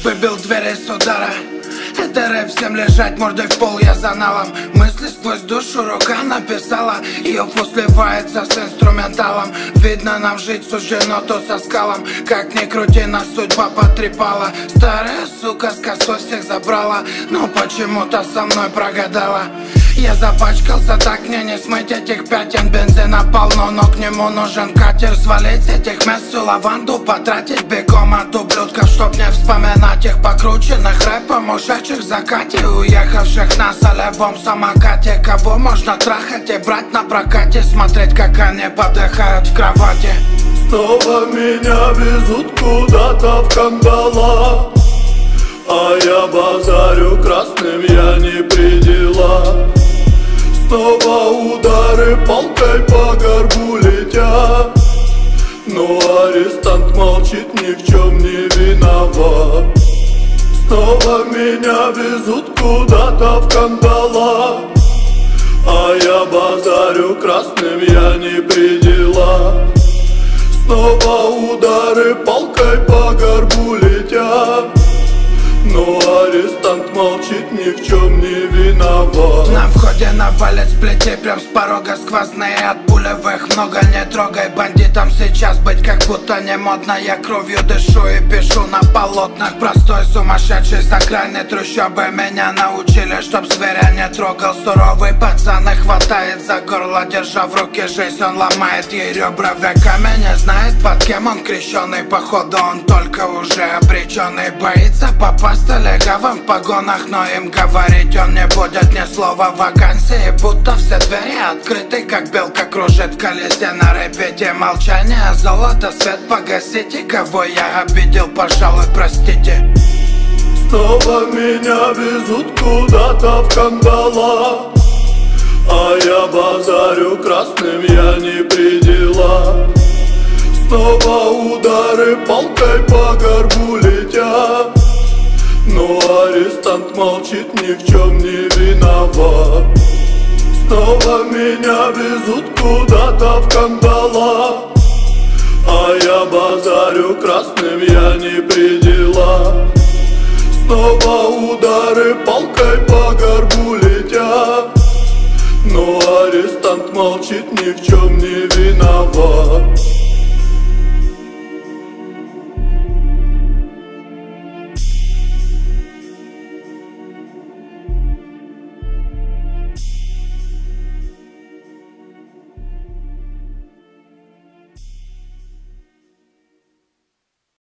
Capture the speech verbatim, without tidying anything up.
Выбил двери с удара. Это рэп, всем лежать мордой в пол, я за налом. Мысли сквозь душу, рука написала. Ее сливается с инструменталом. Видно, нам жить суждено тут со скалом. Как ни крути, нас судьба потрепала. Старая сука с косой всех забрала, но почему-то со мной прогадала. Я запачкался, так мне не смыть этих пятен. Бензина полно, но к нему нужен катер. Свалить с этих мест всю лаванду, потратить бегом от ублюдков, чтоб не вспоминать их. Покрученных рэпом, ушедших в закате, уехавших на солевом самокате. Кого можно трахать и брать на прокате, смотреть, как они подыхают в кровати. Снова меня везут куда-то в кандалах, а я базарю красным, я не при делах. Снова удары палкой по горбу летят, но арестант молчит, ни в чем не виноват. Снова меня везут куда-то в кандалах, а я базарю красным, я не при делах. Снова удары палкой по горбу летят, но арестант молчит, ни в чем не виноват. На входе навалит с плетей, прям с порога сквозные. От пулевых много не трогай, бандитам сейчас быть как будто не модно. Я кровью дышу и пишу на полотнах. Простой сумасшедший с окраины трущобы. Меня научили, чтоб зверя не трогал. Суровый пацан и хватает за горло, держа в руке жизнь, он ломает ей ребра веками. Не знает, под кем он крещеный, походу он только уже обреченный. Боится попасть олигархом в погонах, но им говорить он не будет ни слова. Вакансии, будто все двери открыты, как белка кружит в колесе на репете. Молчание, золото, свет погасите. Кого я обидел, пожалуй, простите. Снова меня везут куда-то в кандалах, а я базарю красным, я не при делах. Снова удары палкой по горбу летят, но арестант молчит, ни в чем не виноват. Снова меня везут куда-то в кандалах, а я базарю красным, я не при делах. Снова удары палкой по горбу летят, но арестант молчит, ни в чем не виноват.